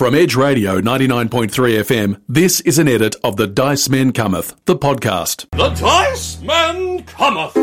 From Edge Radio 99.3 FM, this is an edit of The Dice Men Cometh, the podcast. The Dice Men Cometh!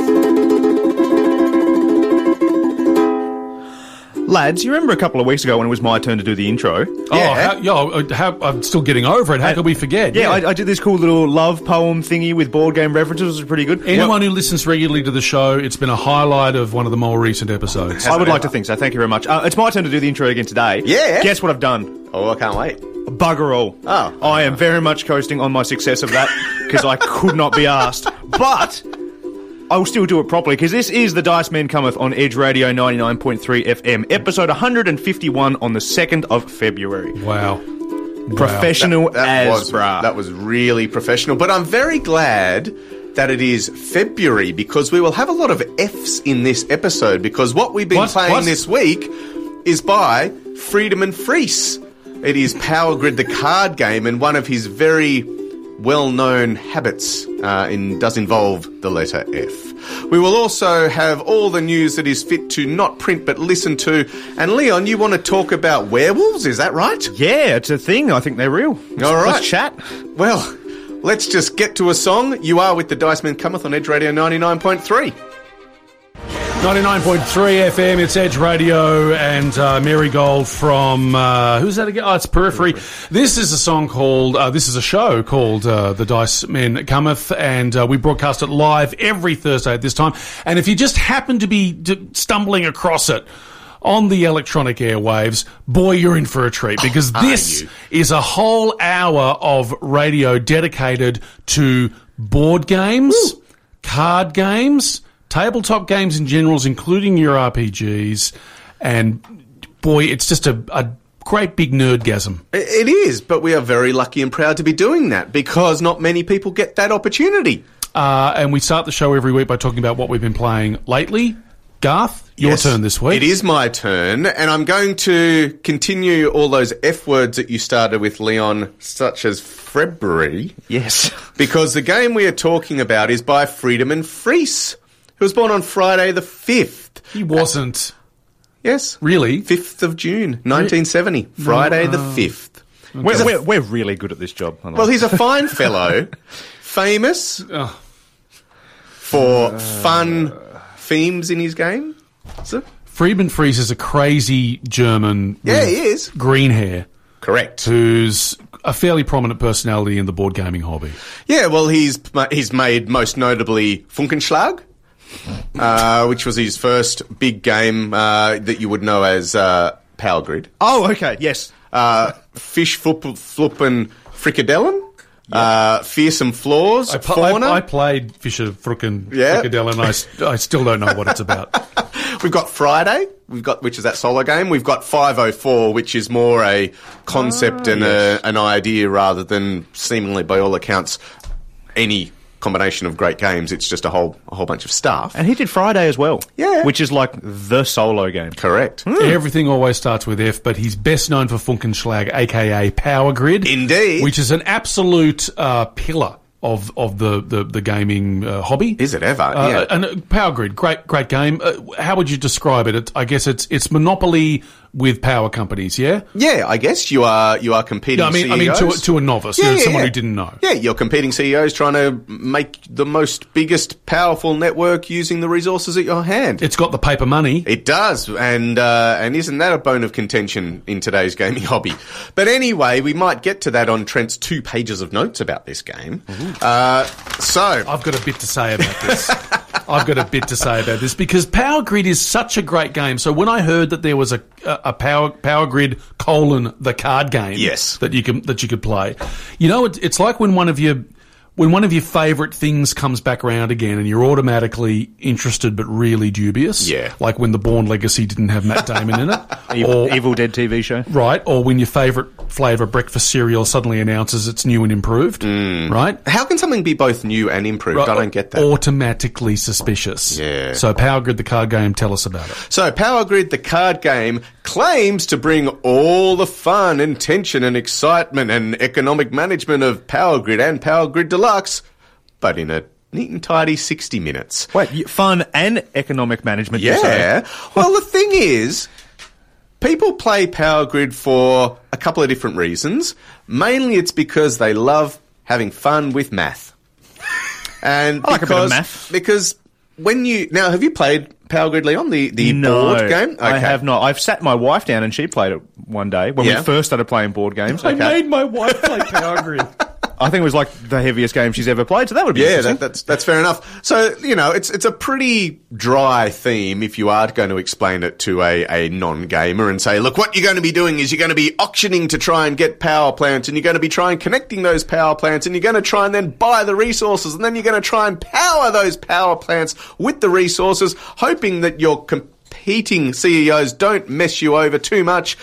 Lads, you remember a couple of weeks ago when it was my turn to do the intro? I'm still getting over it. How could we forget? Yeah, I did this cool little love poem thingy with board game references. It was pretty good. Anyone who listens regularly to the show, it's been a highlight of one of the more recent episodes. I would like to think so. Thank you very much. It's my turn to do the intro again today. Yeah. Guess what I've done? Oh, I can't wait. Bugger all. Oh. I am very much coasting on my success of that because I could not be asked. But I will still do it properly because this is The Dice Men Cometh on Edge Radio 99.3 FM, episode 151 on the 2nd of February. Wow. Professional That was really professional. But I'm very glad that it is February because we will have a lot of Fs in this episode because what we've been playing this week is by Freedom and Freese. It is Power Grid, the card game, and one of his very well-known habits does involve the letter F. We will also have all the news that is fit to not print but listen to. And Leon, you want to talk about werewolves, is that right? Yeah, it's a thing. I think they're real. All right. Let's chat. Well, let's just get to a song. You are with the Dice Men Cometh on Edge Radio 99.3. 99.3 FM, it's Edge Radio, and Mary Gold from, who's that again? Oh, it's Periphery. This is a song called, this is a show called The Dice Men Cometh, and we broadcast it live every Thursday at this time. And if you just happen to be stumbling across it on the electronic airwaves, boy, you're in for a treat, because this is a whole hour of radio dedicated to board games, card games, tabletop games in general, including your RPGs, and boy, it's just a great big nerdgasm. It is, but we are very lucky and proud to be doing that because not many people get that opportunity. And we start the show every week by talking about what we've been playing lately. Garth, your turn this week. It is my turn, and I'm going to continue all those F words that you started with, Leon, such as February. Yes. Because the game we are talking about is by Freedom and Freese, who was born on Friday the 5th. He wasn't. Yes. Really? 5th of June, 1970. Friday the 5th. Okay. We're really good at this job. Well, he's a fine fellow, famous for fun themes in his game. So, Friedman Freese is a crazy German yeah, he is. Green hair. Correct. Who's a fairly prominent personality in the board gaming hobby. Yeah, well, he's made most notably Funkenschlag, which was his first big game that you would know as Power Grid. Oh, okay, yes. Fish Fluppen Frikadellen. Fearsome Floors. I played Fischer Frikadellen, and I still don't know what it's about. We've got Friday, which is that solo game. We've got 504, which is more a concept and an idea rather than seemingly, by all accounts, any combination of great games. It's just a whole bunch of stuff. And he did Friday as well. Yeah. Which is like the solo game. Correct. Everything always starts with F, but he's best known for Funkenschlag, a.k.a. Power Grid. Indeed. Which is an absolute pillar of the gaming hobby. Is it ever? Yeah. And Power Grid, great game. How would you describe it? I guess it's Monopoly with power companies, yeah? Yeah, I guess you are competing CEOs. I mean to a novice, someone who didn't know. Yeah, you're competing CEOs trying to make the biggest powerful network using the resources at your hand. It's got the paper money. It does, and isn't that a bone of contention in today's gaming hobby? But anyway, we might get to that on Trent's 2 pages of notes about this game. So I've got a bit to say about this. Because Power Grid is such a great game. So when I heard that there was a Power Grid : the card game, yes, that you could play, it's like when one of your favourite things comes back around again and you're automatically interested but really dubious. Yeah. Like when The Bourne Legacy didn't have Matt Damon in it. Evil Dead TV show. Right. Or when your favourite flavour breakfast cereal suddenly announces it's new and improved. Right? How can something be both new and improved? Right. I don't get that. Automatically suspicious. Yeah. So Power Grid, the card game, tell us about it. So Power Grid, the card game, claims to bring all the fun and tension and excitement and economic management of Power Grid and Power Grid Deluxe, but in a neat and tidy 60 minutes. Wait, fun and economic management? Yeah. Well, the thing is, People play Power Grid for a couple of different reasons. Mainly it's because they love having fun with math. And I like a bit of math. Because when you... Now, have you played Power Grid, Leon, the No, board game? Okay. I have not. I've sat my wife down and she played it one day when we first started playing board games. I made my wife play Power Grid. I think it was like the heaviest game she's ever played, so that would be interesting. That's fair enough. So, it's a pretty dry theme if you are going to explain it to a non-gamer and say, look, what you're going to be doing is you're going to be auctioning to try and get power plants, and you're going to be trying connecting those power plants, and you're going to try and then buy the resources, and then you're going to try and power those power plants with the resources, hoping that your competing CEOs don't mess you over too much,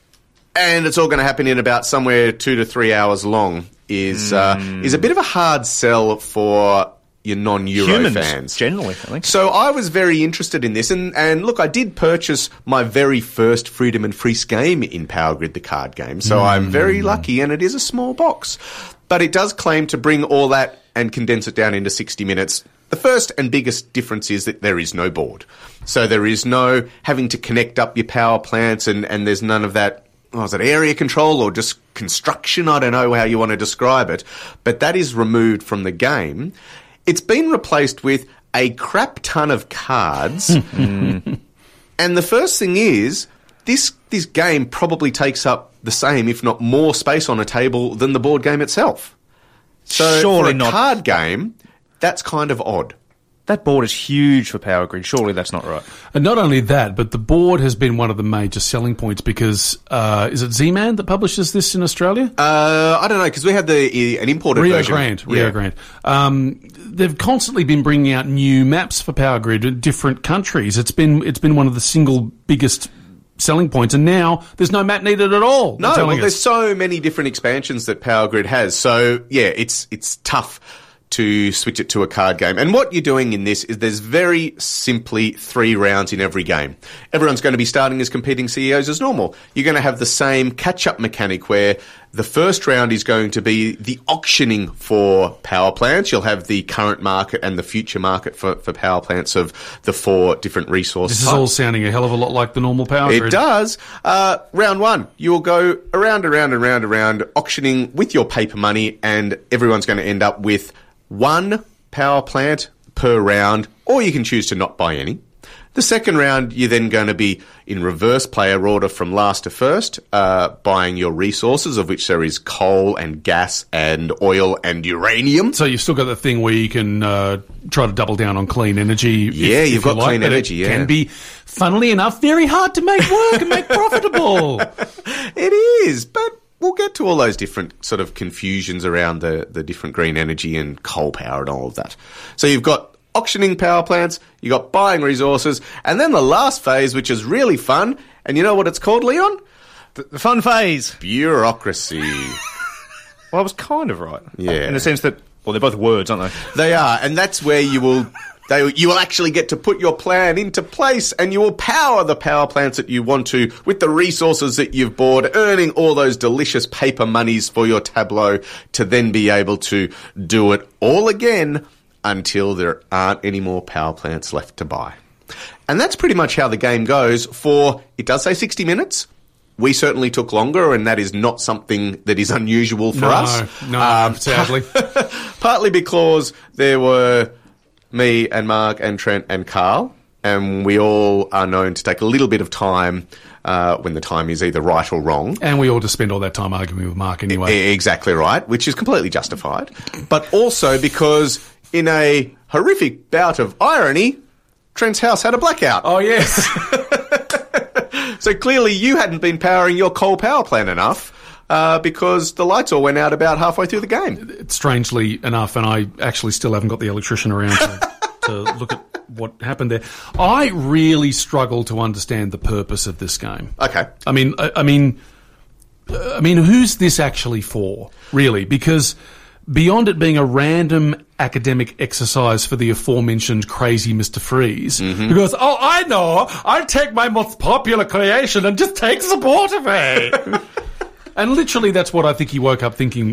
and it's all going to happen in about somewhere 2 to 3 hours long. Is a bit of a hard sell for your non-Euro Humans, fans. Generally, I think. So I was very interested in this, and look, I did purchase my very first Freedom and Frisk game in Power Grid, the card game, so I'm very lucky, and it is a small box. But it does claim to bring all that and condense it down into 60 minutes. The first and biggest difference is that there is no board. So there is no having to connect up your power plants, and there's none of that. Is it area control or just construction? I don't know how you want to describe it. But that is removed from the game. It's been replaced with a crap ton of cards. And the first thing is, this game probably takes up the same, if not more, space on a table than the board game itself. So Surely for a not. card game, that's kind of odd. That board is huge for Power Grid. Surely that's not right. And not only that, but the board has been one of the major selling points because, is it Z-Man that publishes this in Australia? I don't know, because we had an imported version. Rio Grande. They've constantly been bringing out new maps for Power Grid in different countries. It's been one of the single biggest selling points, and now there's no map needed at all. No, well, there's so many different expansions that Power Grid has. So, yeah, it's tough to switch it to a card game. And what you're doing in this is there's very simply 3 rounds in every game. Everyone's going to be starting as competing CEOs as normal. You're going to have the same catch-up mechanic where the first round is going to be the auctioning for power plants. You'll have the current market and the future market for power plants of the 4 different resources. This is all sounding a hell of a lot like the normal Power Grid. It does. Round 1, you'll go around, auctioning with your paper money, and everyone's going to end up with 1 power plant per round, or you can choose to not buy any. The second round, you're then going to be in reverse player order from last to first, buying your resources, of which there is coal and gas and oil and uranium. So you've still got the thing where you can try to double down on clean energy. Yeah, you've got clean energy, It can be, funnily enough, very hard to make work and make profitable. It is, but we'll get to all those different sort of confusions around the different green energy and coal power and all of that. So you've got auctioning power plants, you've got buying resources, and then the last phase, which is really fun, and you know what it's called, Leon? The fun phase. Bureaucracy. Well, I was kind of right. Yeah. In the sense that, well, they're both words, aren't they? They are, and that's where you will actually get to put your plan into place, and you will power the power plants that you want to with the resources that you've bought, earning all those delicious paper monies for your tableau to then be able to do it all again until there aren't any more power plants left to buy. And that's pretty much how the game goes for, it does say 60 minutes. We certainly took longer, and that is not something that is unusual for us. No, sadly. Partly because there were me and Mark and Trent and Carl, and we all are known to take a little bit of time when the time is either right or wrong. And we ought to spend all that time arguing with Mark anyway. Exactly right, which is completely justified. But also because in a horrific bout of irony, Trent's house had a blackout. Oh, yes. So clearly you hadn't been powering your coal power plant enough because the lights all went out about halfway through the game. Strangely enough, and I actually still haven't got the electrician around to look at what happened there. I really struggle to understand the purpose of this game. Okay. I mean, who's this actually for, really? Because beyond it being a random academic exercise for the aforementioned crazy Mr. Freeze, who goes, oh, I know, I'll take my most popular creation and just take support away. And literally that's what I think he woke up thinking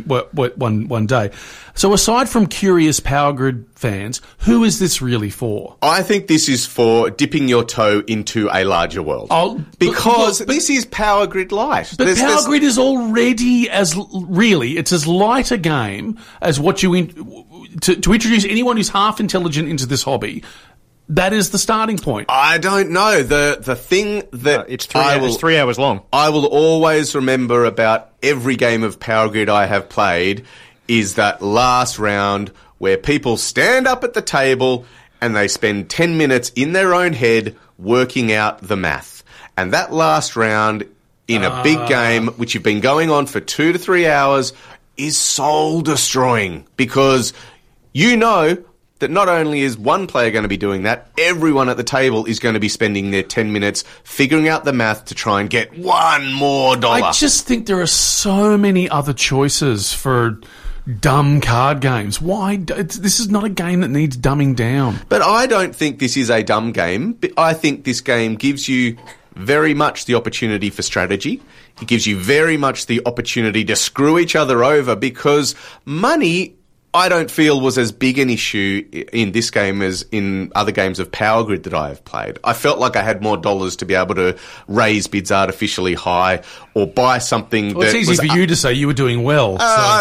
one day. So aside from curious Power Grid fans, who is this really for? I think this is for dipping your toe into a larger world. Because this is Power Grid Lite. But Power Grid is already it's as light a game as what to introduce anyone who's half intelligent into this hobby. That is the starting point. I don't know. The thing that it's 3 hours long. I will always remember about every game of Power Grid I have played is that last round where people stand up at the table and they spend 10 minutes in their own head working out the math. And that last round in a big game, which you've been going on for 2 to 3 hours, is soul destroying because you know that not only is one player going to be doing that, everyone at the table is going to be spending their 10 minutes figuring out the math to try and get one more dollar. I just think there are so many other choices for dumb card games. Why? This is not a game that needs dumbing down. But I don't think this is a dumb game. I think this game gives you very much the opportunity for strategy. It gives you very much the opportunity to screw each other over because money, I don't feel, was as big an issue in this game as in other games of Power Grid that I have played. I felt like I had more dollars to be able to raise bids artificially high or buy something It's easy for you to say you were doing well.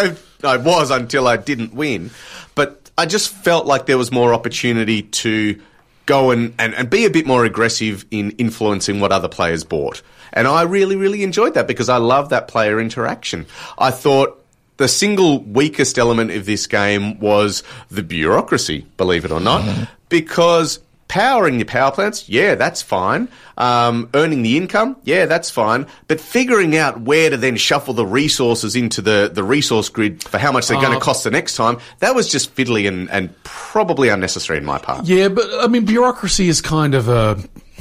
I was until I didn't win. But I just felt like there was more opportunity to go and be a bit more aggressive in influencing what other players bought. And I really, really enjoyed that because I love that player interaction. I thought the single weakest element of this game was the bureaucracy, believe it or not, because powering your power plants, yeah, that's fine. Earning the income, yeah, that's fine. But figuring out where to then shuffle the resources into the resource grid for how much they're going to cost the next time, that was just fiddly and probably unnecessary in my part. Yeah, but I mean, bureaucracy is kind of a...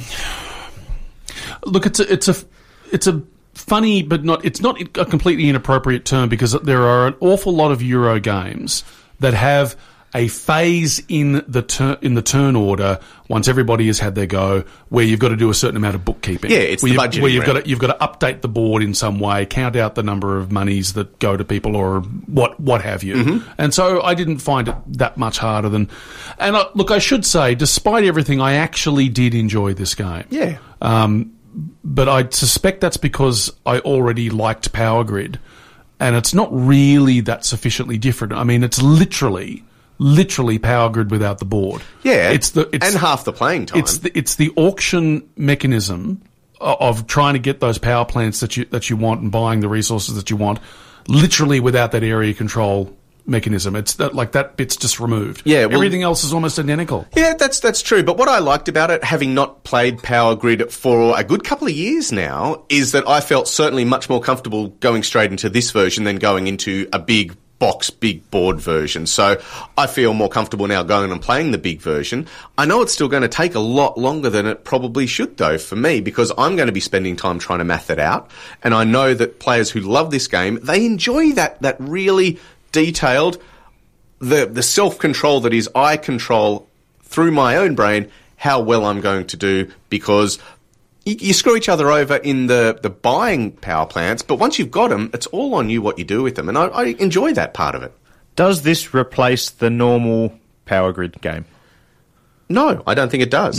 Look, it's a funny, but it's not a completely inappropriate term because there are an awful lot of Euro games that have a phase in the turn order once everybody has had their go, where you've got to do a certain amount of bookkeeping. Yeah, it's the budgeting where you've got to update the board in some way, count out the number of monies that go to people or what have you. Mm-hmm. And so I didn't find it that much harder than. And look, I should say, despite everything, I actually did enjoy this game. Yeah. But I suspect that's because I already liked Power Grid, and it's not really that sufficiently different. I mean, it's literally Power Grid without the board. Yeah, and half the playing time. It's the auction mechanism of trying to get those power plants that you want and buying the resources that you want, literally without that area control mechanism. It's that bit's just removed. Yeah, well, everything else is almost identical. Yeah, that's true. But what I liked about it, having not played Power Grid for a good couple of years now, is that I felt certainly much more comfortable going straight into this version than going into a big board version. So I feel more comfortable now going and playing the big version. I know it's still going to take a lot longer than it probably should, though, for me, because I'm going to be spending time trying to math it out. And I know that players who love this game, they enjoy that really detailed, the self-control that is I control through my own brain how well I'm going to do, because you screw each other over in the buying power plants, but once you've got them, it's all on you what you do with them, and I enjoy that part of it. Does this replace the normal Power Grid game? No, I don't think it does.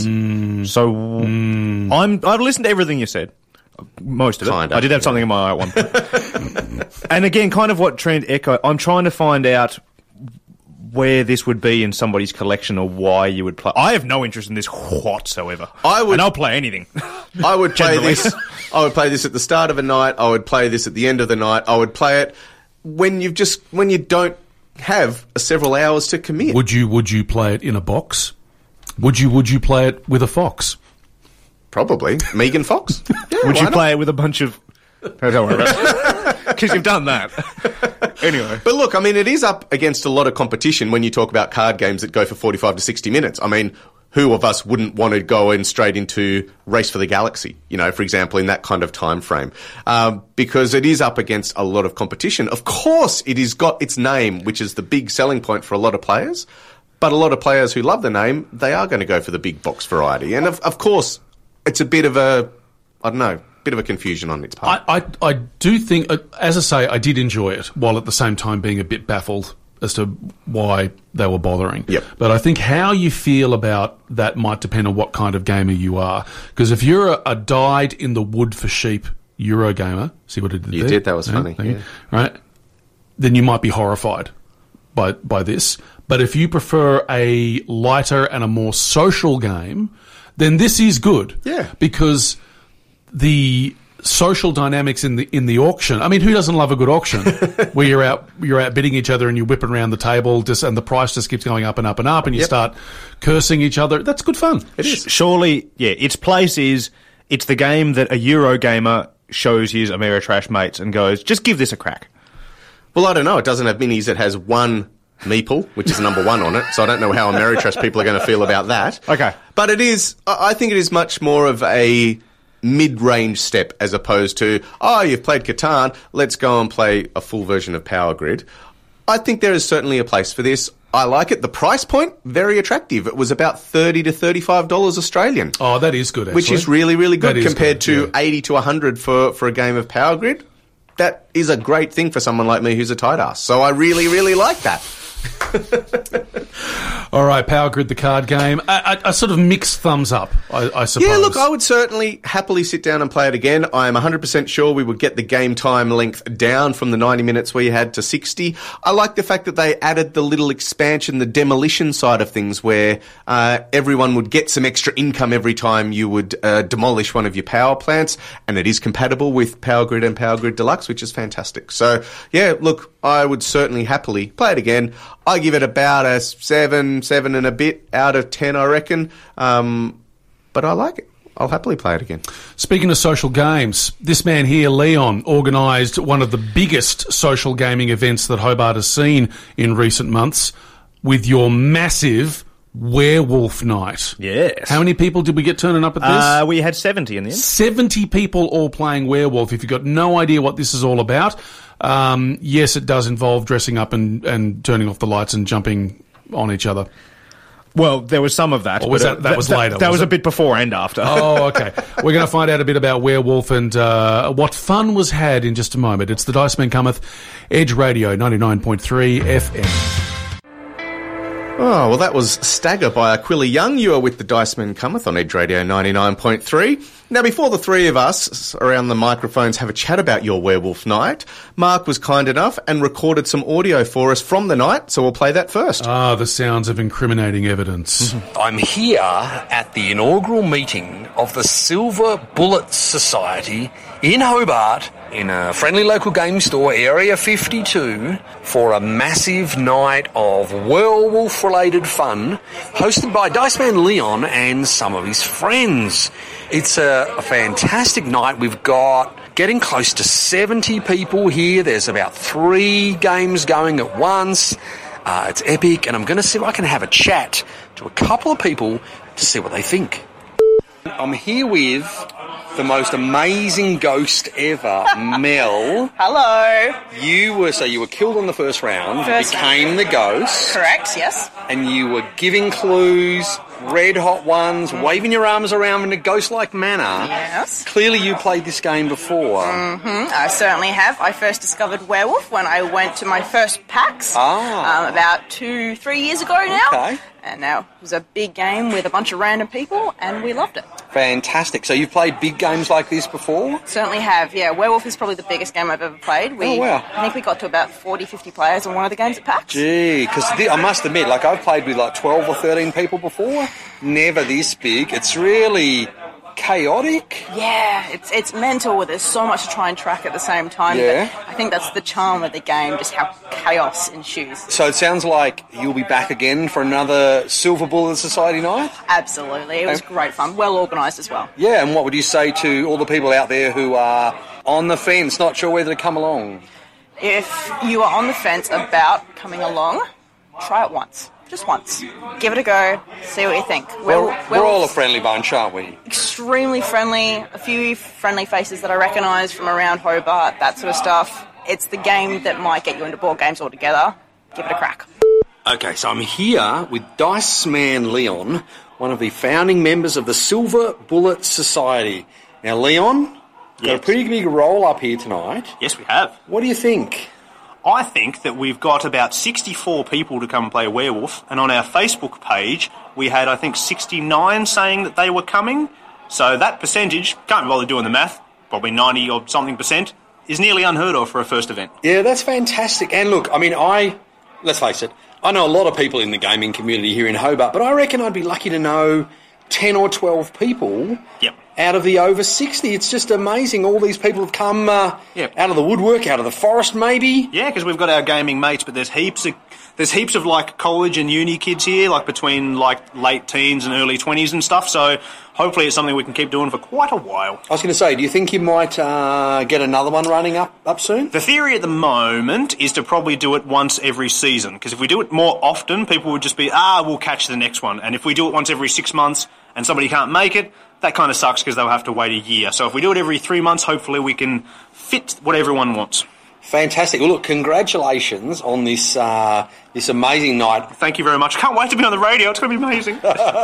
I've listened to everything you said. Most of it. I did have something in my eye at one point. And again, kind of what Trent echoed, I'm trying to find out where this would be in somebody's collection or why you would play. I have no interest in this whatsoever. And I'll play anything. I would play this. I would play this at the start of a night. I would play this at the end of the night. I would play it when you don't have several hours to commit. Would you play it in a box? Would you play it with a fox? Probably. Megan Fox. Yeah, would you play it with a bunch of... Don't worry about it. Because you've done that. Anyway. But look, I mean, it is up against a lot of competition when you talk about card games that go for 45 to 60 minutes. I mean, who of us wouldn't want to go in straight into Race for the Galaxy, for example, in that kind of time frame? Because it is up against a lot of competition. Of course, it has got its name, which is the big selling point for a lot of players. But a lot of players who love the name, they are going to go for the big box variety. And of course, it's a bit of a bit of a confusion on its part. I do think, as I say, I did enjoy it, while at the same time being a bit baffled as to why they were bothering. Yep. But I think how you feel about that might depend on what kind of gamer you are. Because if you're a dyed-in-the-wood-for-sheep Eurogamer, see what I did there? You did, that was funny. Yeah. Right? Then you might be horrified by this. But if you prefer a lighter and a more social game, then this is good. Yeah. Because the social dynamics in the auction. I mean, who doesn't love a good auction where you're out bidding each other and you're whipping around the table and the price just keeps going up and up and up and you start cursing each other. That's good fun. It is. Surely, yeah, its place is, it's the game that a Eurogamer shows his Ameritrash mates and goes, just give this a crack. Well, I don't know. It doesn't have minis. It has one meeple, which is number 1 on it, so I don't know how Ameritrash people are going to feel about that. Okay. But I think it is much more of a mid-range step as opposed to, you've played Catan, let's go and play a full version of Power Grid. I think there is certainly a place for this. I like it. The price point, very attractive. It was about $30 to $35 Australian. Oh, that is good, actually. Which is really, really good compared to yeah. $80 to $100 for a game of Power Grid. That is a great thing for someone like me who's a tight ass. So I really, really like that. All right, Power Grid, the card game. A sort of mixed thumbs up, I suppose. Yeah, look, I would certainly happily sit down and play it again. I am 100% sure we would get the game time length down from the 90 minutes we had to 60. I like the fact that they added the little expansion, the demolition side of things, where everyone would get some extra income every time you would demolish one of your power plants, and it is compatible with Power Grid and Power Grid Deluxe, which is fantastic. So, yeah, look, I would certainly happily play it again. I give it about a 7 and a bit out of 10, I reckon. But I like it. I'll happily play it again. Speaking of social games, this man here, Leon, organised one of the biggest social gaming events that Hobart has seen in recent months with your massive Werewolf Night. Yes. How many people did we get turning up at this? We had 70 in the end. 70 people all playing Werewolf. If you've got no idea what this is all about, yes, it does involve dressing up and turning off the lights and jumping on each other. Well, there was some of that. Or was that was later? That was a bit before and after. Oh, okay. We're going to find out a bit about Werewolf and what fun was had in just a moment. It's the Dice Men Cometh, Edge Radio 99.3 FM. Oh, well, that was Stagger by Aquila Young. You are with the Dice Men Cometh on Edge Radio 99.3. Now, before the three of us around the microphones have a chat about your Werewolf Night, Mark was kind enough and recorded some audio for us from the night, so we'll play that first. Ah, the sounds of incriminating evidence. I'm here at the inaugural meeting of the Silver Bullet Society in Hobart, in a friendly local game store, Area 52, for a massive night of werewolf-related fun, hosted by Dice Man Leon and some of his friends. It's a fantastic night. We've got getting close to 70 people here. There's about 3 games going at once. It's epic, and I'm going to see if I can have a chat to a couple of people to see what they think. I'm here with the most amazing ghost ever, Mel. Hello. You were killed on the first round. You became the ghost. Correct, yes. And you were giving clues, red hot ones, waving your arms around in a ghost-like manner. Yes. Clearly you played this game before. I certainly have. I first discovered Werewolf when I went to my first PAX about 2-3 years ago now. Okay. And now it was a big game with a bunch of random people, and we loved it. Fantastic. So you've played big games like this before? Certainly have, yeah. Werewolf is probably the biggest game I've ever played. Wow. I think we got to about 40-50 players on one of the games at PAX. Gee, because I must admit, like, I've played with like 12 or 13 people before. Never this big. It's really chaotic. Yeah, it's mental. There's so much to try and track at the same time. Yeah. But I think that's the charm of the game, just how chaos ensues. So it sounds like you'll be back again for another Silver Bullet Society night? Absolutely. It was great fun. Well organised as well. Yeah, and what would you say to all the people out there who are on the fence, not sure whether to come along? If you are on the fence about coming along, try it once. Just once. Give it a go. See what you think. We're all a friendly bunch, aren't we? Extremely friendly. A few friendly faces that I recognise from around Hobart, that sort of stuff. It's the game that might get you into board games altogether. Give it a crack. Okay, so I'm here with Dice Man Leon, one of the founding members of the Silver Bullet Society. Now, Leon, Got a pretty big roll up here tonight. Yes, we have. What do you think? I think that we've got about 64 people to come and play a werewolf, and on our Facebook page, we had, I think, 69 saying that they were coming. So that percentage, can't be bothered doing the math, probably 90 or something percent, is nearly unheard of for a first event. Yeah, that's fantastic. And look, I mean, let's face it, I know a lot of people in the gaming community here in Hobart, but I reckon I'd be lucky to know 10 or 12 people out of the over 60. It's just amazing. All these people have come out of the woodwork, out of the forest maybe. Yeah, because we've got our gaming mates, but there's heaps of like college and uni kids here, like between like late teens and early 20s and stuff. So hopefully it's something we can keep doing for quite a while. I was going to say, do you think you might get another one running up soon? The theory at the moment is to probably do it once every season, because if we do it more often, people would just be, we'll catch the next one. And if we do it once every 6 months and somebody can't make it, that kind of sucks because they'll have to wait a year. So if we do it every 3 months, hopefully we can fit what everyone wants. Fantastic. Well, look, congratulations on this this amazing night. Thank you very much. Can't wait to be on the radio. It's going to be amazing.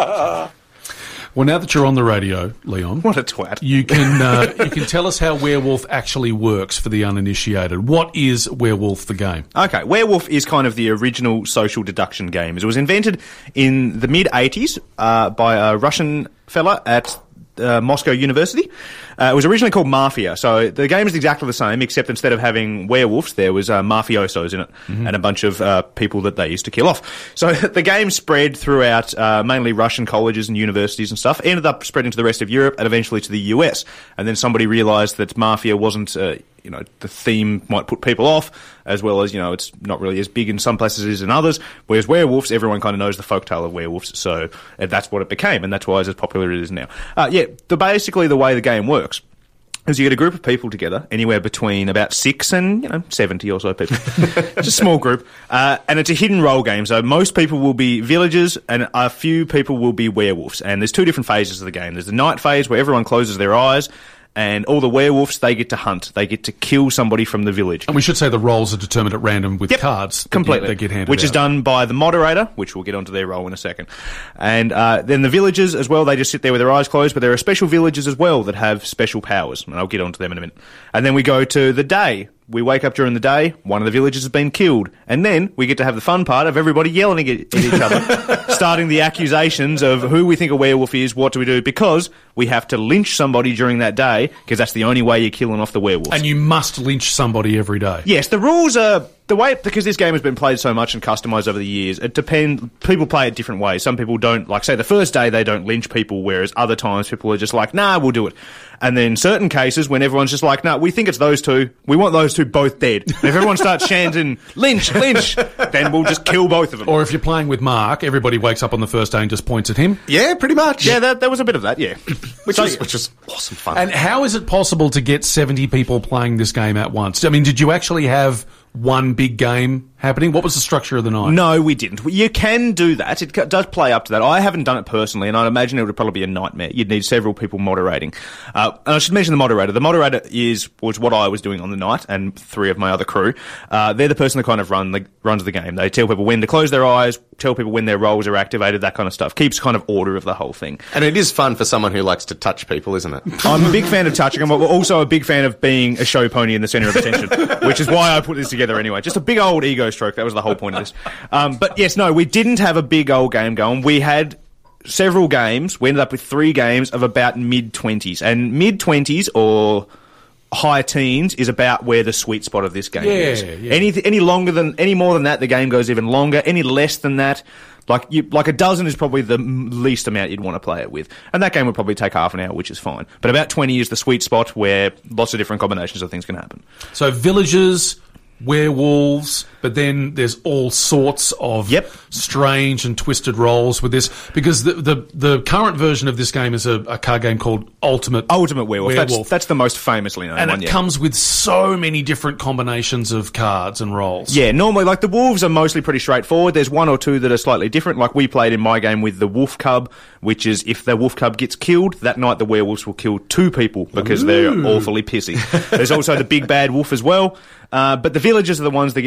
Well, now that you're on the radio, Leon, what a twat! You can tell us how Werewolf actually works for the uninitiated. What is Werewolf the game? Okay, Werewolf is kind of the original social deduction game. It was invented in the mid-'80s by a Russian fella at Moscow University. It was originally called Mafia, so the game is exactly the same, except instead of having werewolves, there was mafiosos in it, and a bunch of people that they used to kill off. So the game spread throughout mainly Russian colleges and universities and stuff, ended up spreading to the rest of Europe and eventually to the US. And then somebody realised that Mafia wasn't, the theme might put people off, as well as, it's not really as big in some places as it is in others, whereas werewolves, everyone kind of knows the folktale of werewolves, so that's what it became, and that's why it's as popular as it is now. Basically the way the game works is you get a group of people together, anywhere between about 6 and 70 or so people. It's a small group, and it's a hidden role game. So most people will be villagers, and a few people will be werewolves. And there's 2 different phases of the game. There's the night phase where everyone closes their eyes, and all the werewolves, they get to hunt. They get to kill somebody from the village. And we should say the roles are determined at random with cards. Completely. That get handed which out. is done by the moderator, which we'll get onto their role in a second. And then the villagers as well, they just sit there with their eyes closed, but there are special villagers as well that have special powers, and I'll get onto them in a minute. And then we go to the day. We wake up during the day, one of the villagers has been killed, and then we get to have the fun part of everybody yelling at each other, starting the accusations of who we think a werewolf is, what do we do, because we have to lynch somebody during that day, because that's the only way you're killing off the werewolves. And you must lynch somebody every day. Yes, the rules are... The way, because this game has been played so much and customised over the years, it depends. People play it different ways. Some people don't, like, say, the first day they don't lynch people, whereas other times people are just like, nah, we'll do it. And then certain cases when everyone's just like, nah, we think it's those 2, we want those 2 both dead. And if everyone starts chanting, lynch, lynch, then we'll just kill both of them. Or if you're playing with Mark, everybody wakes up on the first day and just points at him. Yeah, pretty much. Yeah, there was a bit of that, yeah. Which was awesome fun. And how is it possible to get 70 people playing this game at once? I mean, did you actually have one big game happening? What was the structure of the night? No, we didn't. You can do that. It does play up to that. I haven't done it personally, and I'd imagine it would probably be a nightmare. You'd need several people moderating. And I should mention the moderator. The moderator was what I was doing on the night, and 3 of my other crew. They're the person that kind of runs the game. They tell people when to close their eyes, tell people when their roles are activated, that kind of stuff. Keeps kind of order of the whole thing. And it is fun for someone who likes to touch people, isn't it? I'm a big fan of touching them, but also a big fan of being a show pony in the centre of attention, which is why I put this together anyway. Just a big old ego stroke. That was the whole point of this. But yes, no, we didn't have a big old game going. We had several games. We ended up with 3 games of about mid-20s. And mid-20s or high teens is about where the sweet spot of this game is. Yeah. Any more than that, the game goes even longer. Any less than that, like a dozen is probably the least amount you'd want to play it with. And that game would probably take half an hour, which is fine. But about 20 is the sweet spot where lots of different combinations of things can happen. So villagers, werewolves, but then there's all sorts of strange and twisted roles with this, because the current version of this game is a card game called Ultimate Werewolf. That's the most famously known one. And it comes with so many different combinations of cards and roles. Yeah, normally, like, the wolves are mostly pretty straightforward. There's 1 or 2 that are slightly different. Like, we played in my game with the wolf cub, which is if the wolf cub gets killed, that night the werewolves will kill 2 people because they're awfully pissy. There's also the big bad wolf as well. But the villagers are the ones that get most of the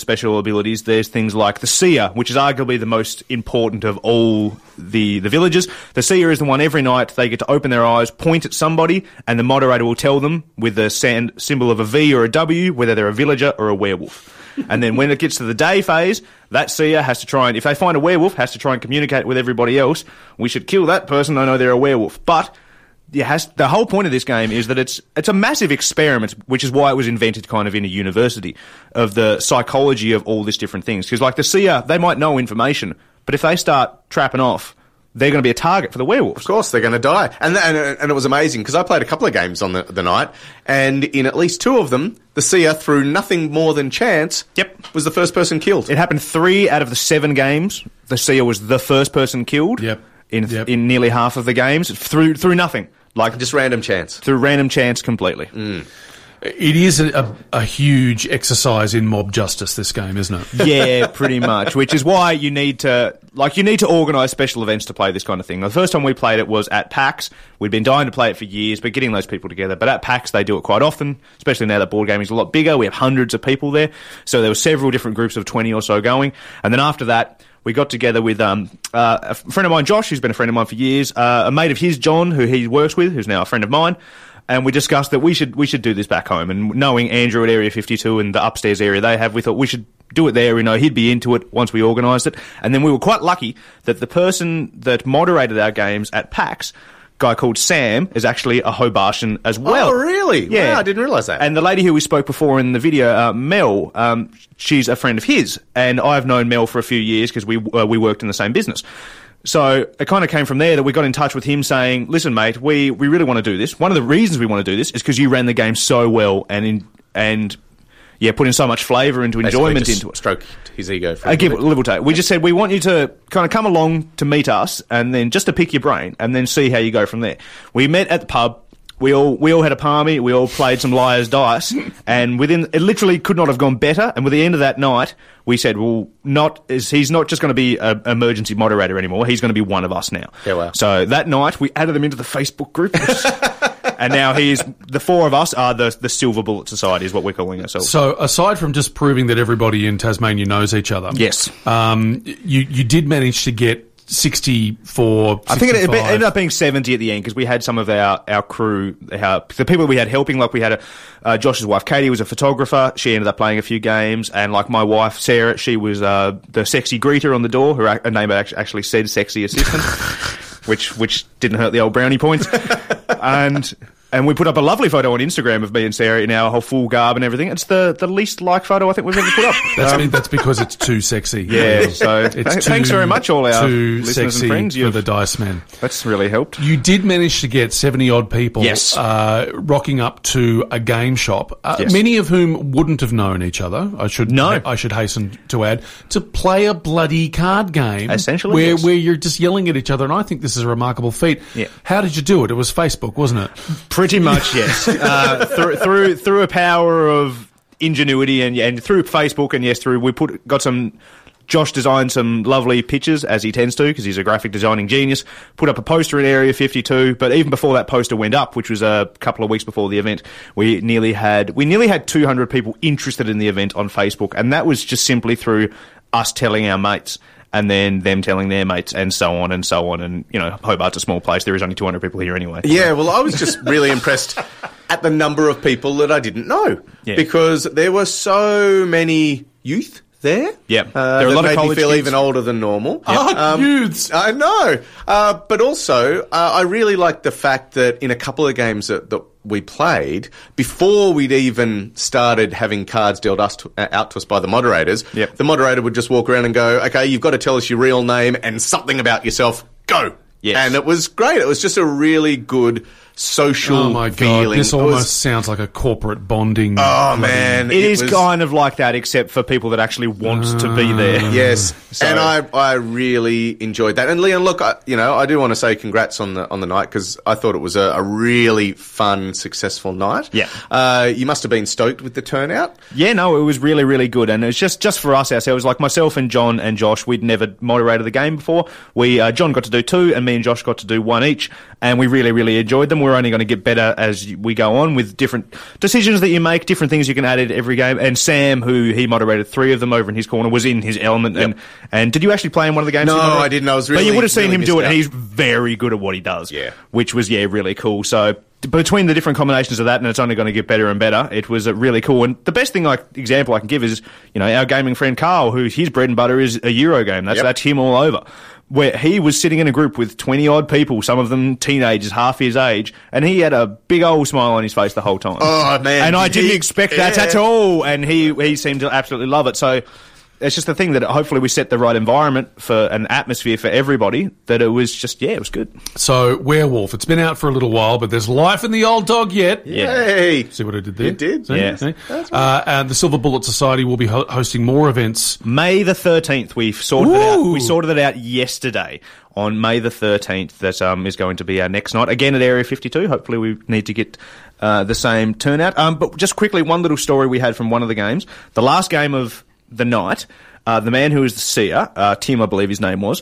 special abilities, there's things like the Seer, which is arguably the most important of all the villagers. The Seer is the one every night they get to open their eyes, point at somebody, and the moderator will tell them with the symbol of a V or a W whether they're a villager or a werewolf. And then when it gets to the day phase, that Seer has to try and, if they find a werewolf, has to try and communicate with everybody else. We should kill that person, I know they're a werewolf. But the whole point of this game is that it's a massive experiment, which is why it was invented kind of in a university, of the psychology of all these different things. Because like the Seer, they might know information, but if they start trapping off, they're going to be a target for the werewolves. Of course, they're going to die. And it was amazing, because I played a couple of games on the night, and in at least 2 of them, the Seer, through nothing more than chance, was the first person killed. It happened 3 out of the 7 games. The Seer was the first person killed in nearly half of the games, through nothing. Like just random chance. Through random chance completely. It is a huge exercise in mob justice, this game, isn't it? Yeah, pretty much. Which is why you need to organise special events to play this kind of thing. The first time we played it was at PAX. We'd been dying to play it for years, but getting those people together. But at PAX, they do it quite often, especially now that board gaming is a lot bigger. We have hundreds of people there. So there were several different groups of 20 or so going. And then after that, we got together with a friend of mine, Josh, who's been a friend of mine for years, a mate of his, John, who he works with, who's now a friend of mine. And we discussed that we should do this back home. And knowing Andrew at Area 52 and the upstairs area they have, we thought we should do it there. We know he'd be into it once we organised it. And then we were quite lucky that the person that moderated our games at PAX, a guy called Sam, is actually a Hobartian as well. Oh, really? Yeah. Wow, I didn't realise that. And the lady who we spoke before in the video, Mel, she's a friend of his. And I've known Mel for a few years because we worked in the same business. So it kind of came from there that we got in touch with him saying, listen, mate, we really want to do this. One of the reasons we want to do this is because you ran the game so well and put in so much flavour and enjoyment into it. Stroke his ego. I give it a little take. We just said we want you to kind of come along to meet us and then just to pick your brain and then see how you go from there. We met at the pub. We all had a palmy, we all played some liar's dice, and it literally could not have gone better, and with the end of that night, we said, he's not just going to be an emergency moderator anymore, he's going to be one of us now. Yeah, wow. So that night, we added him into the Facebook group, and now the 4 of us are the Silver Bullet Society, is what we're calling ourselves. So, aside from just proving that everybody in Tasmania knows each other, yes, you did manage to get 64, 65. I think it ended up being 70 at the end because we had some of our crew, the people we had helping, like we had Josh's wife Katie was a photographer. She ended up playing a few games, and like my wife Sarah, she was the sexy greeter on the door. Her name actually said sexy assistant, which didn't hurt the old brownie points. And we put up a lovely photo on Instagram of me and Sarah in our whole full garb and everything. It's the least liked photo I think we've ever put up. That's because it's too sexy. Yeah, so thanks very much, all our listeners and friends. For the Dice Men. That's really helped. You did manage to get 70-odd people yes. Rocking up to a game shop, yes. many of whom wouldn't have known each other, I should hasten to add, to play a bloody card game. Essentially, where you're just yelling at each other, and I think this is a remarkable feat. Yeah. How did you do it? It was Facebook, wasn't it? Pretty much, yes. Through a power of ingenuity and through Facebook, and yes, Josh designed some lovely pictures, as he tends to, because he's a graphic designing genius. Put up a poster in Area 52, but even before that poster went up, which was a couple of weeks before the event, we nearly had 200 people interested in the event on Facebook, and that was just simply through us telling our mates. And then them telling their mates, and so on and so on. And, Hobart's a small place. There is only 200 people here anyway. Yeah, well, I was just really impressed at the number of people that I didn't know. Yeah. Because there were so many youth there. Yeah. There are a lot of college me feel kids. Even older than normal. Yeah. Youths! I know. But also, I really liked the fact that in a couple of games that we played, before we'd even started having cards dealt out to us by the moderators, yep. the moderator would just walk around and go, okay, you've got to tell us your real name and something about yourself. Go! Yes. And it was great. It was just a really good social feeling. Oh my God, this almost sounds like a corporate bonding. Oh man. It is kind of like that, except for people that actually want to be there. Yes. So. And I really enjoyed that. And Leon, look, I do want to say congrats on the night, because I thought it was a really fun, successful night. Yeah. You must have been stoked with the turnout. Yeah, no, it was really, really good. And it was just for us ourselves, like myself and John and Josh, we'd never moderated the game before. John got to do 2 and me and Josh got to do 1 each, and we really, really enjoyed them. we're only going to get better as we go on with different decisions that you make, different things you can add in every game. And Sam, who he moderated 3 of them over in his corner, was in his element. Yep. And did you actually play in one of the games? No, I didn't. I was really. But you would have seen really him do it. out. He's very good at what he does. Yeah. Which was, really cool. So between the different combinations of that, and it's only going to get better and better, it was really cool. And the best example I can give is, our gaming friend Carl, who his bread and butter is a Euro game. That's him all over. Where he was sitting in a group with 20-odd people, some of them teenagers, half his age, and he had a big old smile on his face the whole time. Oh, man. And I didn't expect that at all, and he seemed to absolutely love it. So it's just the thing that hopefully we set the right environment for an atmosphere for everybody, that it was just, it was good. So, Werewolf, it's been out for a little while, but there's life in the old dog yet. Yay! See what I did there? You did. See? Yeah. See? And the Silver Bullet Society will be hosting more events. May the 13th, we sorted it out. We sorted it out yesterday. On May the 13th, that is going to be our next night. Again at Area 52. Hopefully we need to get the same turnout. But just quickly, one little story we had from one of the games. The last game of the night, the man who was the seer, Tim, I believe his name was,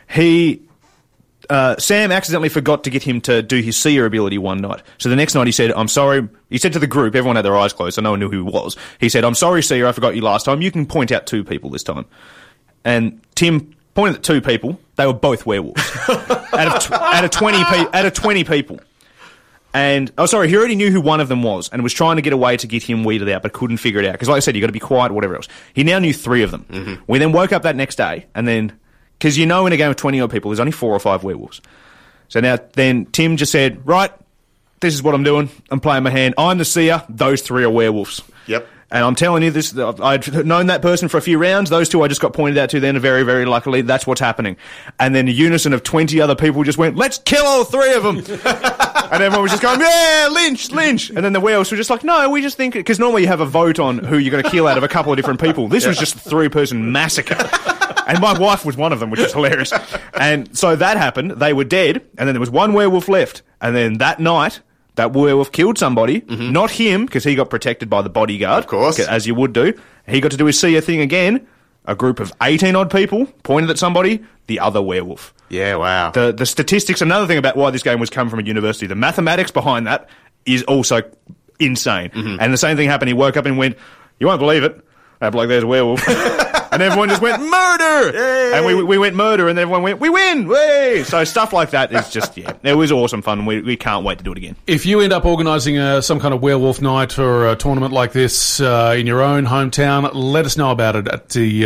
Sam accidentally forgot to get him to do his seer ability one night. So the next night he said, I'm sorry. He said to the group, everyone had their eyes closed, so no one knew who he was. He said, I'm sorry, seer, I forgot you last time. You can point out 2 people this time. And Tim pointed at 2 people. They were both werewolves. out of 20 people. And, he already knew who one of them was and was trying to get a way to get him weeded out, but couldn't figure it out. Because like I said, you've got to be quiet, whatever else. He now knew 3 of them. Mm-hmm. We then woke up that next day, and then, because in a game of 20-odd people, there's only 4 or 5 werewolves. So then Tim just said, right, this is what I'm doing. I'm playing my hand. I'm the seer. Those 3 are werewolves. Yep. And I'm telling you this, I'd known that person for a few rounds. Those 2 I just got pointed out to then, very, very luckily, that's what's happening. And then a unison of 20 other people just went, let's kill all 3 of them. And everyone was just going, yeah, lynch. And then the werewolves were just like, no, we just think, because normally you have a vote on who you're going to kill out of a couple of different people. This was just a 3-person massacre. And my wife was one of them, which is hilarious. And so that happened. They were dead. And then there was 1 werewolf left. And then that night, that werewolf killed somebody, not him, because he got protected by the bodyguard. Of course. As you would do. He got to do his seer thing again. A group of 18-odd people pointed at somebody, the other werewolf. Yeah, wow. The statistics, another thing about why this game was come from a university, the mathematics behind that is also insane. Mm-hmm. And the same thing happened. He woke up and went, you won't believe it. That bloke there's a werewolf. And everyone just went, murder! Yay! And we went murder, and everyone went, we win! Way! So stuff like that is just, it was awesome fun. We can't wait to do it again. If you end up organising some kind of werewolf night or a tournament like this in your own hometown, let us know about it at the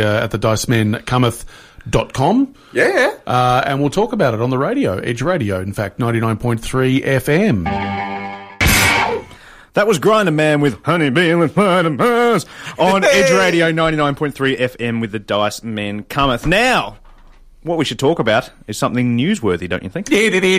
DiceMenCometh.com. Yeah. And we'll talk about it on the radio, Edge Radio, in fact, 99.3 FM. That was Grinder Man with Honey Bean and Vitamins on Edge Radio 99.3 FM with the Dice Men Cometh. Now, what we should talk about is something newsworthy, don't you think?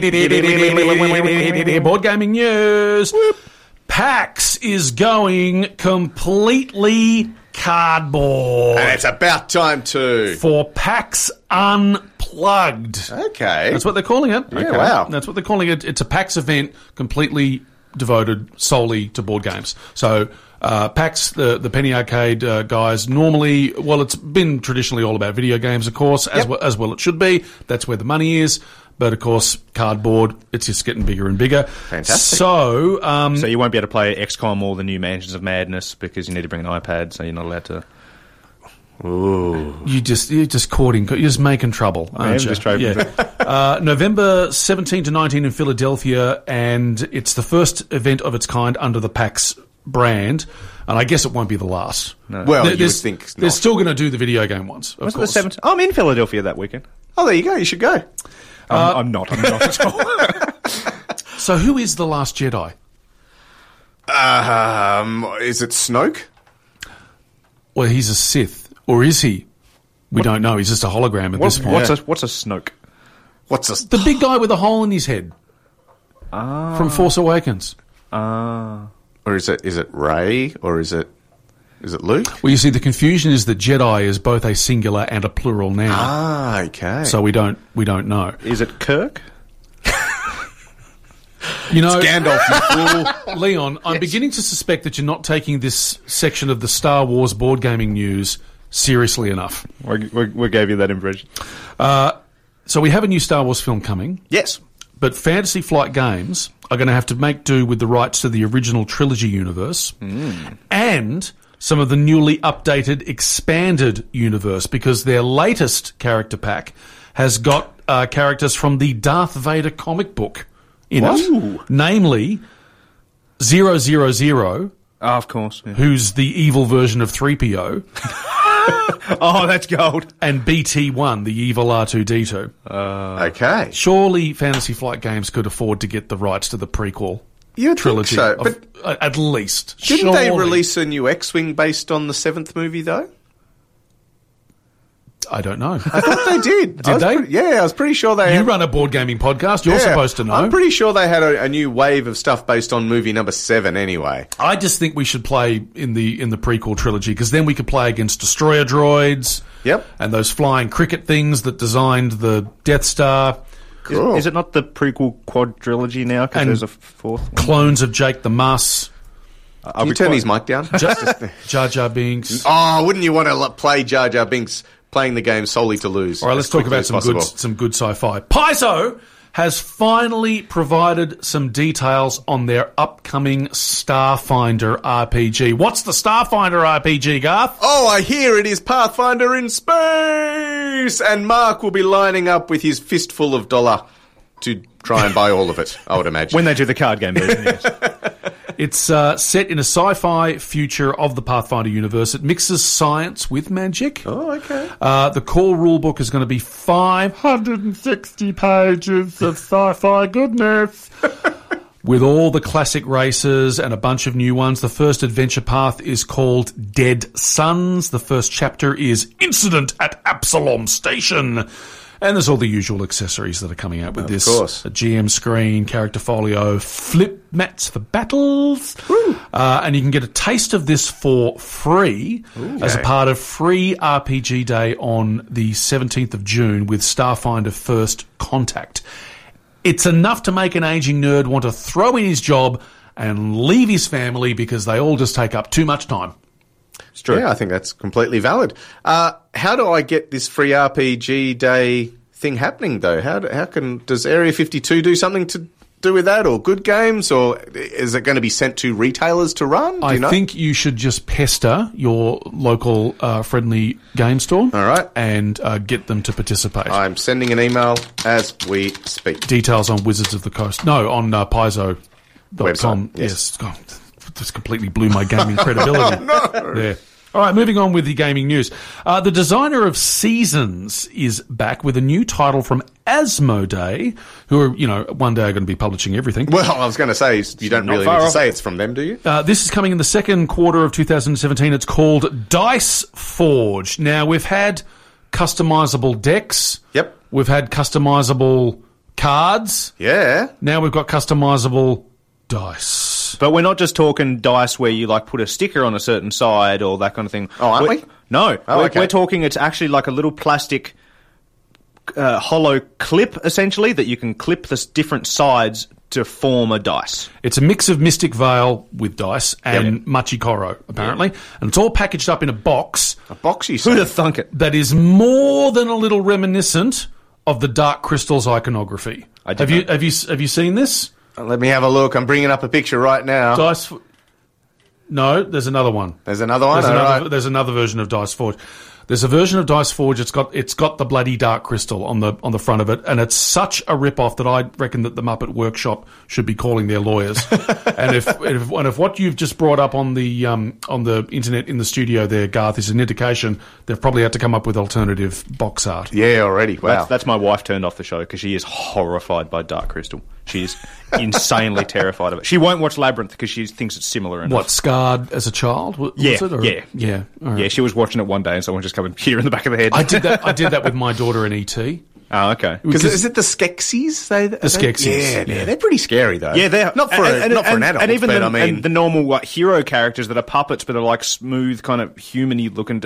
Board gaming news. PAX is going completely cardboard. And it's about time too. For PAX Unplugged. Okay. That's what they're calling it. Yeah, wow. That's what they're calling it. It's a PAX event completely devoted solely to board games. So PAX, the Penny Arcade guys, normally, well, it's been traditionally all about video games, of course, as well it should be. That's where the money is. But, of course, cardboard, it's just getting bigger and bigger. Fantastic. So you won't be able to play XCOM or the new Mansions of Madness because you need to bring an iPad, so you're not allowed to... Ooh. You're just courting, you're just making trouble, aren't you? November 17 to 19 in Philadelphia, and it's the first event of its kind under the PAX brand, and I guess it won't be the last. No. Well, you would think not. They're still going to do the video game ones, of course. The 17th? I'm in Philadelphia that weekend. Oh, there you go. You should go. I'm not at all. So who is the Last Jedi? Is it Snoke? Well, he's a Sith. Or is he? We don't know. He's just a hologram at this point. What's a Snoke? The big guy with a hole in his head. From Force Awakens. Or is it Rey? Or is it Luke? Well, you see, the confusion is that Jedi is both a singular and a plural noun. Ah, okay. So we don't know. Is it Kirk? You know, it's Gandalf, you fool. Leon, I'm beginning to suspect that you're not taking this section of the Star Wars board gaming news seriously enough. We gave you that impression. So we have a new Star Wars film coming. Yes. But Fantasy Flight Games are going to have to make do with the rights to the original trilogy universe and some of the newly updated expanded universe, because their latest character pack has got characters from the Darth Vader comic book in it, namely 000, of course, who's the evil version of 3PO. Oh, that's gold. And BT-1, the evil R2-D2. Okay. Surely Fantasy Flight Games could afford to get the rights to the prequel trilogy. Think so, but at least. Didn't they release a new X-Wing based on the 7th movie, though? I don't know. I thought they did. Did they? I was pretty sure they You run a board gaming podcast. You're supposed to know. I'm pretty sure they had a new wave of stuff based on movie number 7 anyway. I just think we should play in the prequel trilogy, because then we could play against destroyer droids. Yep. And those flying cricket things that designed the Death Star. Cool. Is it not the prequel quadrilogy now? Because there's a fourth one. Clones of Jake the Muss. Can you turn his mic down? Jar Jar Binks. Oh, wouldn't you want to play Jar Jar Binks playing the game solely to lose? All right, let's talk about some good sci-fi. Paizo has finally provided some details on their upcoming Starfinder RPG. What's the Starfinder RPG, Garth? Oh, I hear it is Pathfinder in space! And Mark will be lining up with his fistful of dollar to try and buy all of it, I would imagine. When they do the card game version, yes. It's set in a sci-fi future of the Pathfinder universe. It mixes science with magic. Oh, okay. The core rulebook is going to be 560 pages of sci-fi goodness. With all the classic races and a bunch of new ones. The first adventure path is called Dead Suns. The first chapter is Incident at Absalom Station. And there's all the usual accessories that are coming out with this. Of course. A GM screen, character folio, flip mats for battles. And you can get a taste of this for free as a part of Free RPG Day on the 17th of June with Starfinder First Contact. It's enough to make an aging nerd want to throw in his job and leave his family because they all just take up too much time. It's true. Yeah, I think that's completely valid. How do I get this Free RPG Day thing happening, though? Does Area 52 do something to do with that, or Good Games, or is it going to be sent to retailers to run? I think you should just pester your local friendly game store. All right. And get them to participate. I'm sending an email as we speak. Details on Wizards of the Coast. No, on Paizo.com. Website, yes. God, this completely blew my gaming credibility. Oh, no. There. All right, moving on with the gaming news. The designer of Seasons is back with a new title from Asmodee, who are, one day are going to be publishing everything. Well, I was going to say, you don't really need to say it's from them, do you? This is coming in the second quarter of 2017. It's called Dice Forge. Now, we've had customizable decks. Yep. We've had customizable cards. Yeah. Now we've got customizable dice. But we're not just talking dice where you put a sticker on a certain side or that kind of thing. Oh, aren't we? No. Oh, okay. We're talking, it's actually like a little plastic hollow clip, essentially, that you can clip the different sides to form a dice. It's a mix of Mystic Vale with dice and Machikoro, apparently. Yep. And it's all packaged up in a box. A box, you say? Who'd have thunk it? That is more than a little reminiscent of the Dark Crystals iconography. Have you seen this? Let me have a look. I'm bringing up a picture right now. No, there's another one. There's another one? There's another version of Dice Forge. There's a version of Dice Forge. It's got the bloody Dark Crystal on the front of it, and it's such a rip-off that I reckon that the Muppet Workshop should be calling their lawyers. And if what you've just brought up on the internet in the studio there, Garth, is an indication, they've probably had to come up with alternative box art. Yeah, already. Wow. That's my wife turned off the show because she is horrified by Dark Crystal. She is insanely terrified of it. She won't watch Labyrinth because she thinks it's similar enough. What, scarred as a child? Yeah. Yeah. All right. Yeah, she was watching it one day and someone just come here in the back of the head. I did that with my daughter in E.T. Oh, okay. Because is it the Skeksis? The Skeksis. Yeah, they're pretty scary, though. Yeah, they're not for an adult. And even the normal hero characters that are puppets, but are like smooth, kind of human-y looking.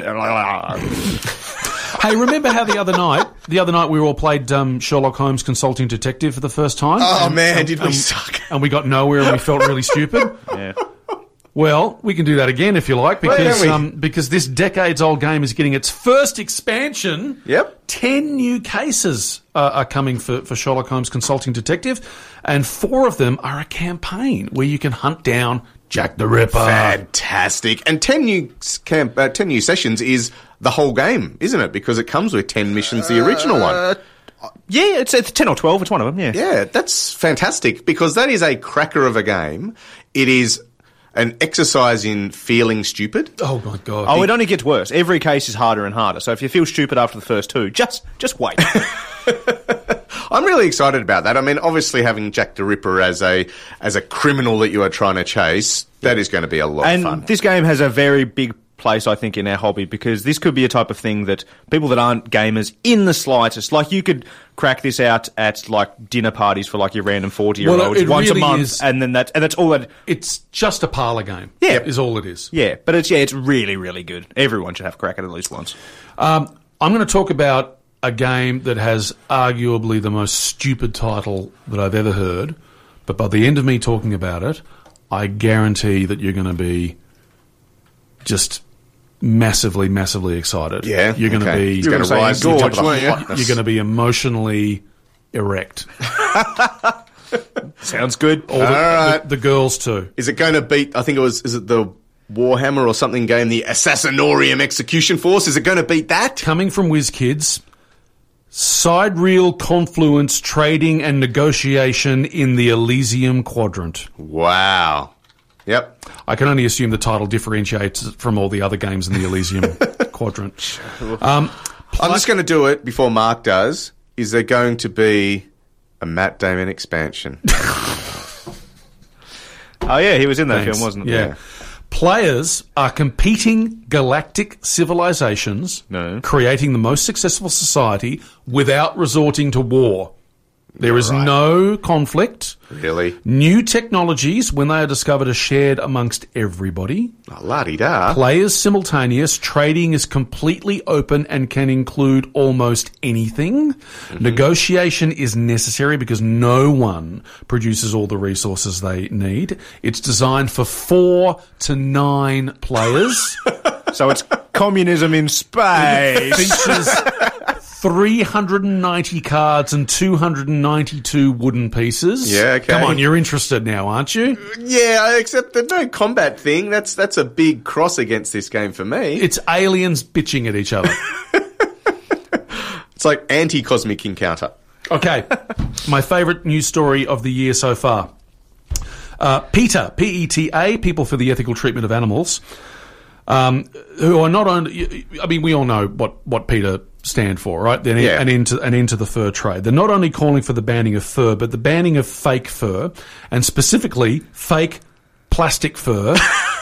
Hey, remember how the other night we all played Sherlock Holmes Consulting Detective for the first time? Oh, man, did we suck. And we got nowhere and we felt really stupid? Yeah. Well, we can do that again if you like, Why don't we? because this decades-old game is getting its first expansion. Yep. 10 new cases are coming for Sherlock Holmes Consulting Detective, and 4 of them are a campaign where you can hunt down Jack the Ripper. Fantastic. And 10 new sessions is the whole game, isn't it? Because it comes with 10 missions, the original one. Yeah, it's 10 or 12. It's one of them, yeah. Yeah, that's fantastic, because that is a cracker of a game. It is an exercise in feeling stupid. Oh, my God. Oh, it only gets worse. Every case is harder and harder. So if you feel stupid after the first 2, just wait. I'm really excited about that. I mean, obviously having Jack the Ripper as a criminal that you are trying to chase, that is going to be a lot of fun. And this game has a very big place, I think, in our hobby, because this could be a type of thing that people that aren't gamers in the slightest, like you could crack this out at like dinner parties for like your random 40-year-olds once a month, and that's all that. It's just a parlour game. Yeah, is all it is. Yeah, but it's really, really good. Everyone should have a crack at it at least once. I'm going to talk about a game that has arguably the most stupid title that I've ever heard, but by the end of me talking about it, I guarantee that you're going to be just massively, massively excited. Yeah, you're going to be. You're going to rise to the top of the hotness. You're going to be emotionally erect. Sounds good. All right. The girls too. Is it going to beat? I think is it the Warhammer or something game, the Assassinorium Execution Force? Is it going to beat that? Coming from WizKids. Sidereal confluence, trading and negotiation in the Elysium Quadrant. Wow. Yep. I can only assume the title differentiates from all the other games in the Elysium Quadrant. I'm just going to do it before Mark does. Is there going to be a Matt Damon expansion? Oh, yeah, he was in that film, wasn't he? Yeah. Players are competing galactic civilizations, creating the most successful society without resorting to war. There is no conflict. Really? New technologies, when they are discovered, are shared amongst everybody. Oh, la-di-da. Players simultaneous. Trading is completely open and can include almost anything. Mm-hmm. Negotiation is necessary because no one produces all the resources they need. It's designed for 4 to 9 players. So it's communism in space. It features 390 cards and 292 wooden pieces. Yeah, okay. Come on, you're interested now, aren't you? Yeah, except there's no combat thing. That's a big cross against this game for me. It's aliens bitching at each other. It's like anti-cosmic encounter. Okay, my favourite news story of the year so far. PETA, P-E-T-A, People for the Ethical Treatment of Animals, who are not only... I mean, we all know what PETA stand for, right? An end to the fur trade. They're not only calling for the banning of fur, but the banning of fake fur, and specifically fake plastic fur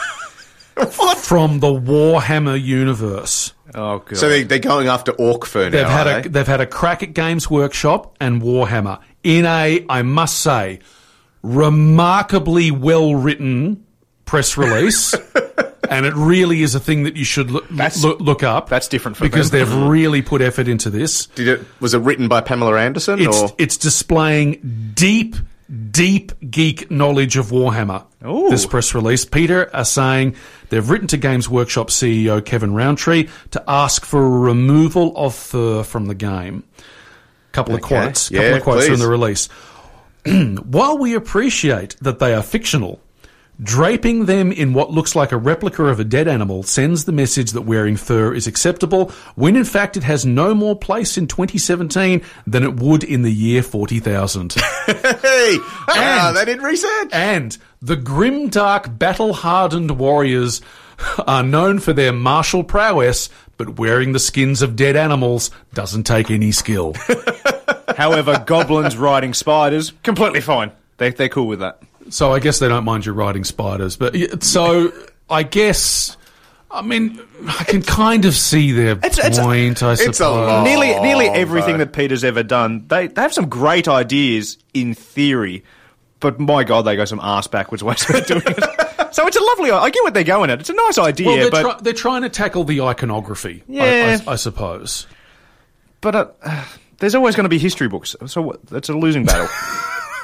from the Warhammer universe. Oh, God. So they're going after orc fur now, They've had a crack at Games Workshop and Warhammer in a, I must say, remarkably well-written press release. And it really is a thing that you should look up. That's different from because they've really put effort into this. Was it written by Pamela Anderson? It's displaying deep geek knowledge of Warhammer. Ooh. This press release. PETA are saying they've written to Games Workshop CEO Kevin Roundtree to ask for a removal of fur from the game. Couple of quotes from the release. While we appreciate that they are fictional, draping them in what looks like a replica of a dead animal sends the message that wearing fur is acceptable, when in fact it has no more place in 2017 than it would in the year 40,000. Hey! They did research! And the grimdark, battle-hardened warriors are known for their martial prowess, but wearing the skins of dead animals doesn't take any skill. However, goblins riding spiders, completely fine. They're cool with that. So I guess they don't mind you riding spiders. But so I guess, I mean, I can kind of see their point, I suppose. It's a lot. Nearly everything that PETA's ever done, they have some great ideas in theory, but my God, they go some arse backwards ways of doing it. So it's a lovely, I get what they're going at. It's a nice idea. Well, they're trying to tackle the iconography, I suppose. But there's always going to be history books, so that's a losing battle.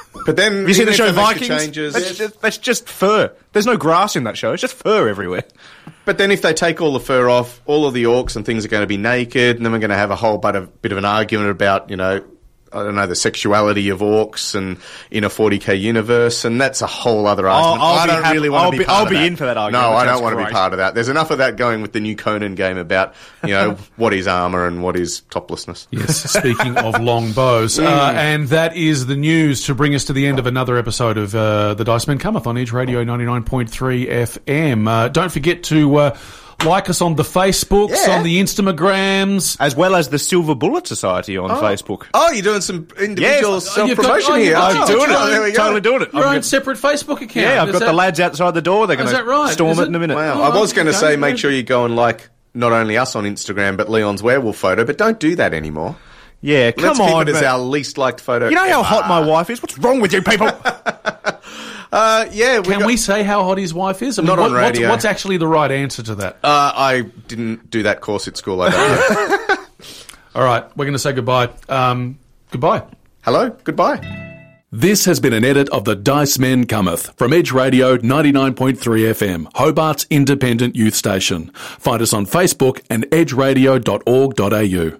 But then Have you seen the show even if they make the Vikings? changes- That's just fur. There's no grass in that show. It's just fur everywhere. But then if they take all the fur off, all of the orcs and things are going to be naked, and then we're going to have a whole bit of an argument about, I don't know, the sexuality of orcs and in a 40k universe, and that's a whole other argument. I don't really want to be part of that. I'll be in for that argument. No, I That don't want to sounds be great. part of that. There's enough of that going with the new Conan game about, what is armour and what is toplessness. Yes, speaking of long bows. And that is the news to bring us to the end of another episode of The Dice Men Cometh on Edge Radio 99.3 FM. Don't forget to like us on the Facebooks, on the Instagrams. As well as the Silver Bullet Society on Facebook. Oh, you're doing some individual self-promotion here. I'm doing it. There we go. Totally doing it. Your own separate Facebook account. Yeah, I've got the lads outside the door. They're going that right? to storm Is it it? in a minute. Wow. Oh, I was going to okay. say make sure you go and like not only us on Instagram, but Leon's werewolf photo, but don't do that anymore. Yeah, Let's come on. keep it as man. our least liked photo. You know how hot my wife is? What's wrong with you people? Can we say how hot his wife is? I mean, Not on radio. What's actually the right answer to that? I didn't do that course at school. I don't know. All right, we're going to say goodbye. Goodbye. Hello, goodbye. This has been an edit of The Dice Men Cometh from Edge Radio 99.3 FM, Hobart's independent youth station. Find us on Facebook and edgeradio.org.au.